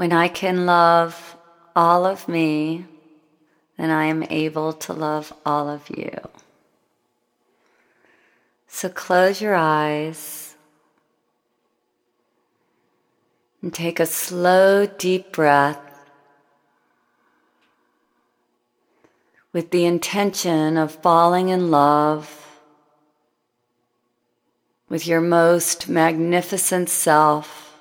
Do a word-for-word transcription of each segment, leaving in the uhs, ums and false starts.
When I can love all of me, then I am able to love all of you. So close your eyes and take a slow, deep breath with the intention of falling in love with your most magnificent self,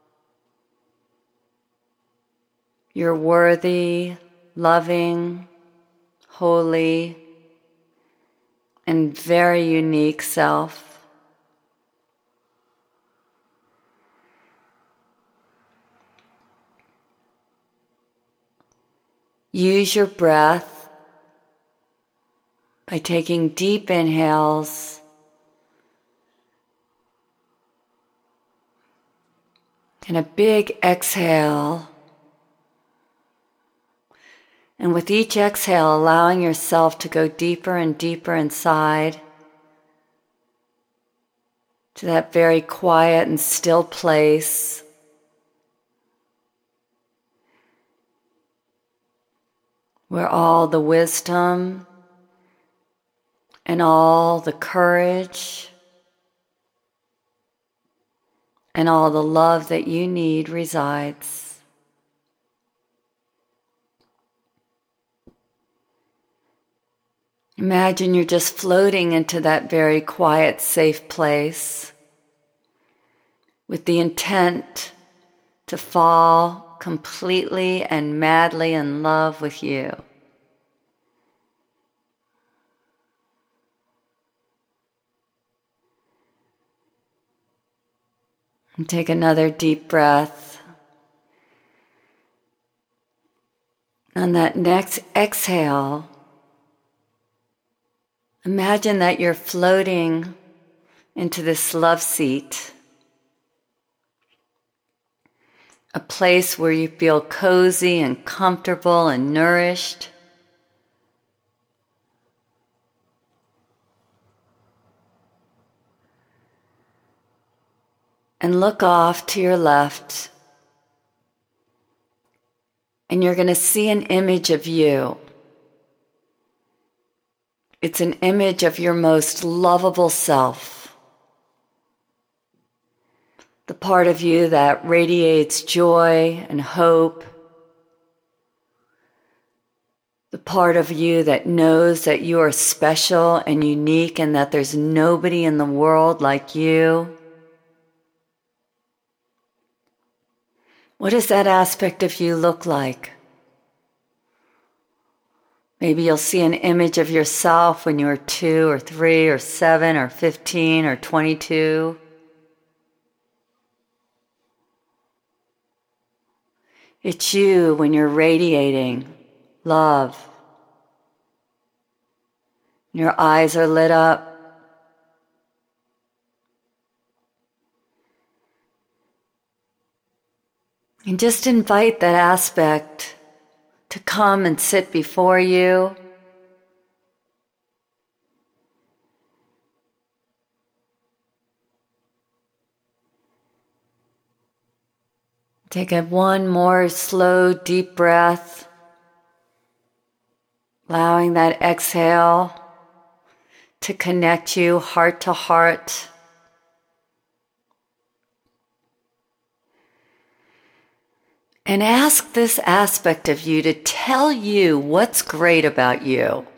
your worthy, loving, holy, and very unique self. Use your breath by taking deep inhales and a big exhale. And with each exhale, allowing yourself to go deeper and deeper inside to that very quiet and still place where all the wisdom and all the courage and all the love that you need resides. Imagine you're just floating into that very quiet, safe place with the intent to fall completely and madly in love with you. And take another deep breath. On that next exhale, imagine that you're floating into this love seat, a place where you feel cozy and comfortable and nourished. And look off to your left, and you're going to see an image of you. It's an image of your most lovable self, the part of you that radiates joy and hope, the part of you that knows that you are special and unique and that there's nobody in the world like you. What does that aspect of you look like? Maybe you'll see an image of yourself when you were two or three or seven or fifteen or twenty-two. It's you when you're radiating love. Your eyes are lit up. And just invite that aspect to come and sit before you. Take a one more slow, deep breath, allowing that exhale to connect you heart to heart. And ask this aspect of you to tell you what's great about you.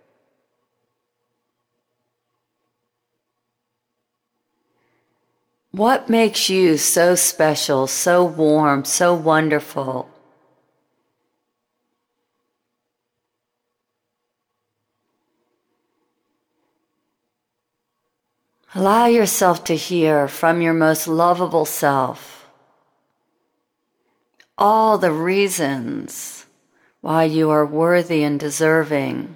What makes you so special, so warm, so wonderful? Allow yourself to hear from your most lovable self all the reasons why you are worthy and deserving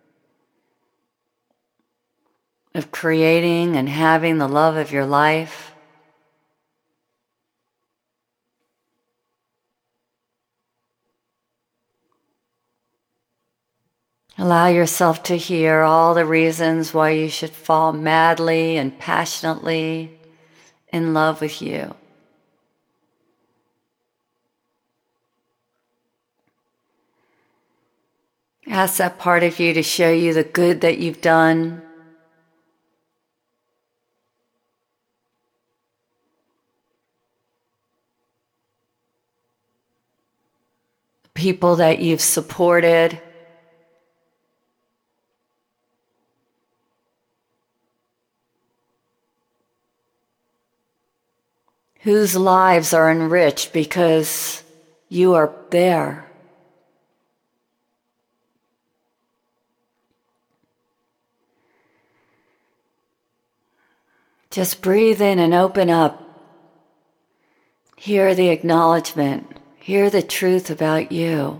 of creating and having the love of your life. Allow yourself to hear all the reasons why you should fall madly and passionately in love with you. Ask that part of you to show you the good that you've done. People that you've supported. Whose lives are enriched because you are there. Just breathe in and open up. Hear the acknowledgement. Hear the truth about you.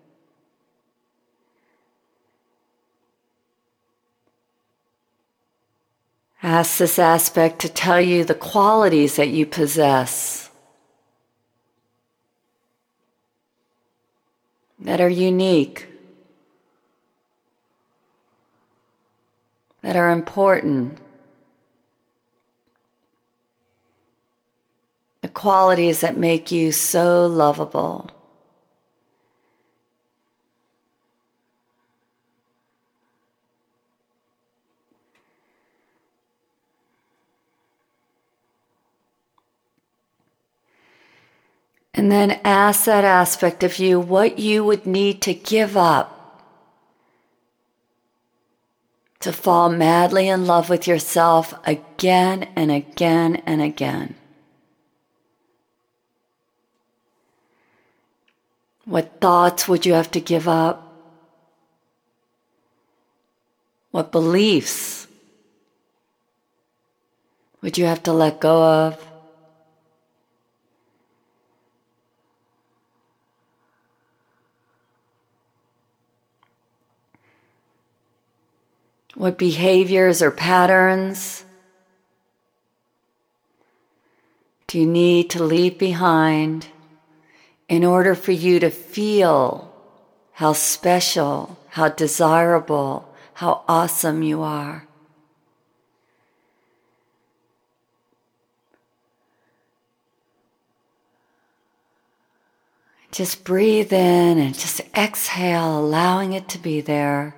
Ask this aspect to tell you the qualities that you possess that are unique, that are important. The qualities that make you so lovable. And then ask that aspect of you what you would need to give up to fall madly in love with yourself again and again and again. What thoughts would you have to give up? What beliefs would you have to let go of? What behaviors or patterns do you need to leave behind in order for you to feel how special, how desirable, how awesome you are? Just breathe in and just exhale, allowing it to be there.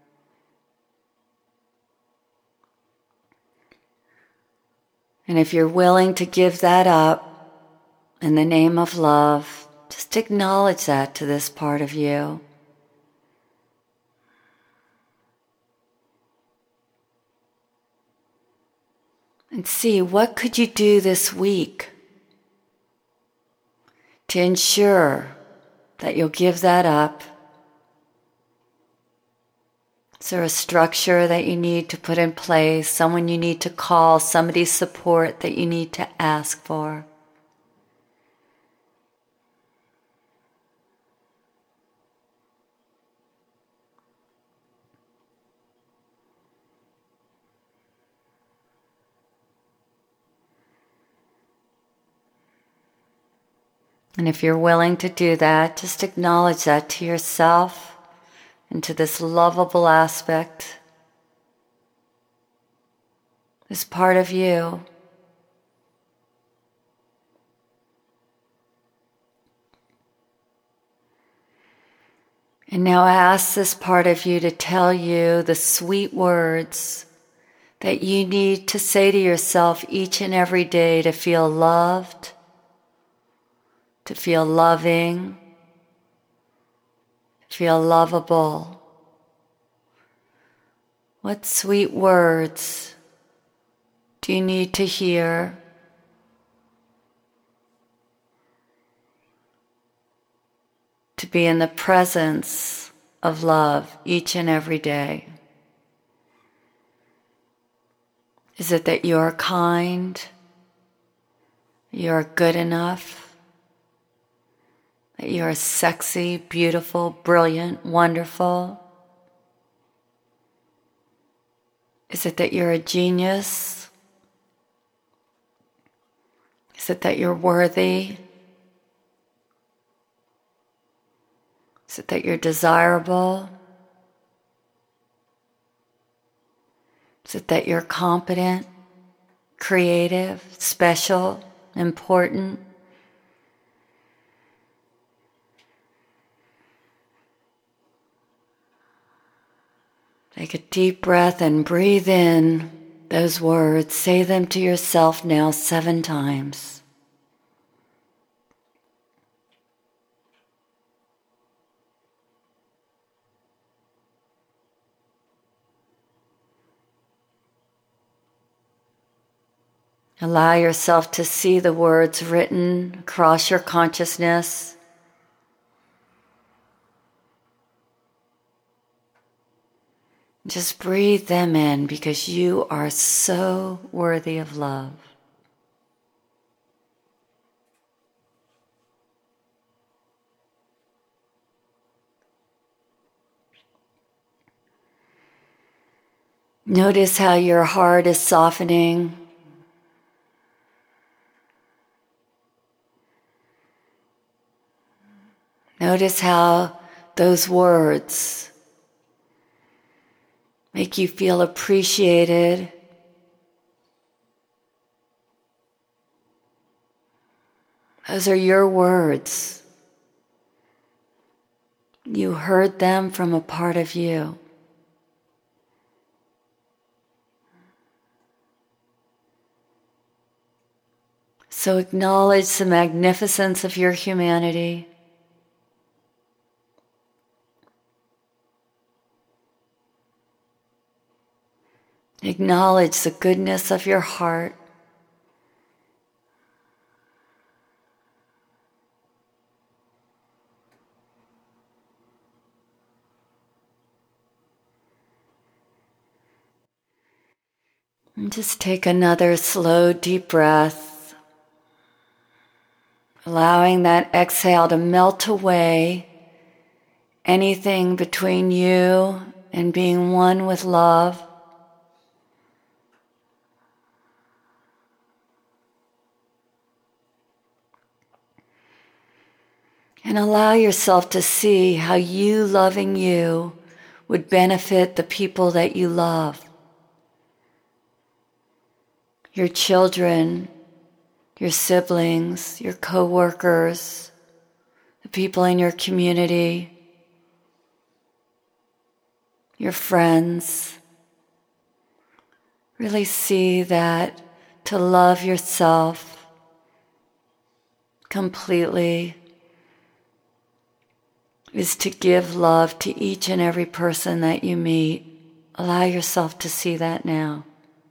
And if you're willing to give that up in the name of love, just acknowledge that to this part of you. And see, what could you do this week to ensure that you'll give that up? Is there a structure that you need to put in place, someone you need to call, somebody's support that you need to ask for? And if you're willing to do that, just acknowledge that to yourself and to this lovable aspect, this part of you. And now ask this part of you to tell you the sweet words that you need to say to yourself each and every day to feel loved, to feel loving, feel lovable. What sweet words do you need to hear to be in the presence of love each and every day? Is it that you're kind, you're good enough, that you're sexy, beautiful, brilliant, wonderful? Is it that you're a genius? Is it that you're worthy? Is it that you're desirable? Is it that you're competent, creative, special, important? Take a deep breath and breathe in those words. Say them to yourself now seven times. Allow yourself to see the words written across your consciousness. Just breathe them in because you are so worthy of love. Notice how your heart is softening. Notice how those words make you feel appreciated. Those are your words. You heard them from a part of you. So acknowledge the magnificence of your humanity. Acknowledge the goodness of your heart. And just take another slow, deep breath, allowing that exhale to melt away anything between you and being one with love. And allow yourself to see how you loving you would benefit the people that you love. Your children, your siblings, your co-workers, the people in your community, your friends. Really see that to love yourself completely is to give love to each and every person that you meet. Allow yourself to see that now.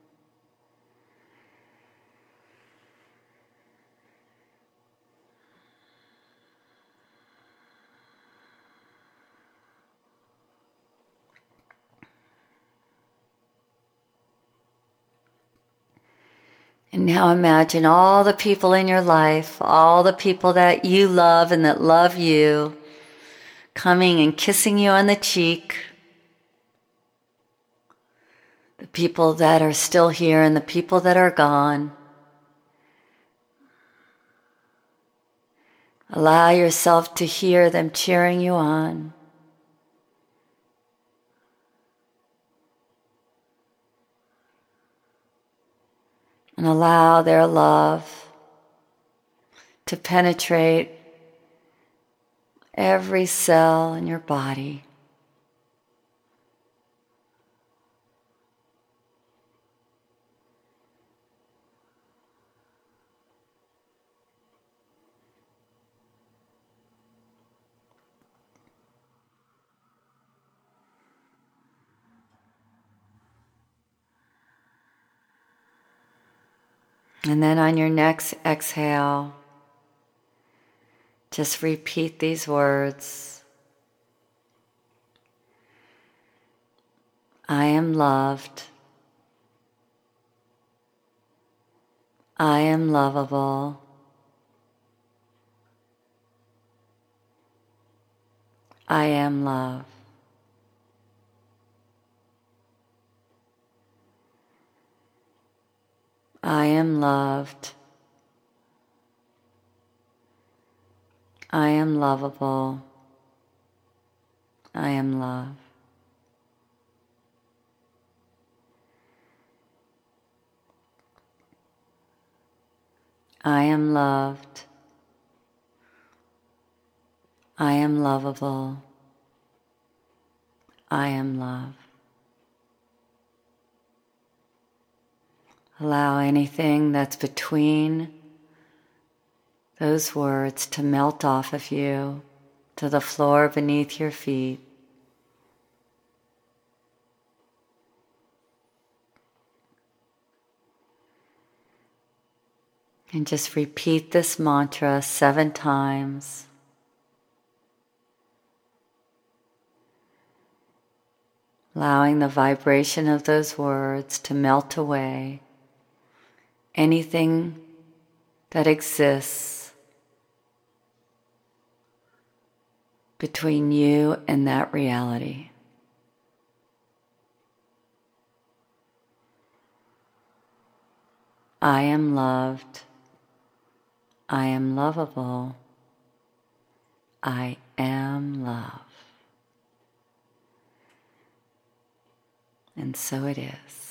And now imagine all the people in your life, all the people that you love and that love you, coming and kissing you on the cheek. The people that are still here and the people that are gone. Allow yourself to hear them cheering you on. And allow their love to penetrate every cell in your body. And then on your next exhale, just repeat these words. I am loved. I am lovable. I am love. I am loved. I am lovable. I am love. I am loved. I am lovable. I am love. Allow anything that's between those words to melt off of you to the floor beneath your feet. And just repeat this mantra seven times. Allowing the vibration of those words to melt away anything that exists between you and that reality. I am loved. I am lovable. I am love. And so it is.